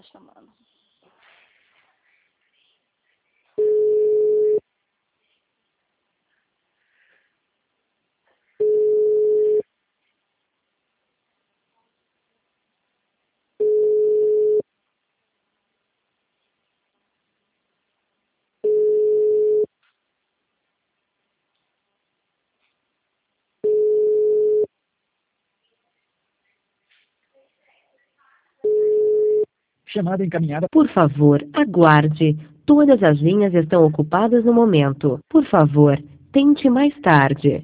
tá chamando. Chamada encaminhada. Por favor, aguarde. Todas as linhas estão ocupadas no momento. Por favor, tente mais tarde.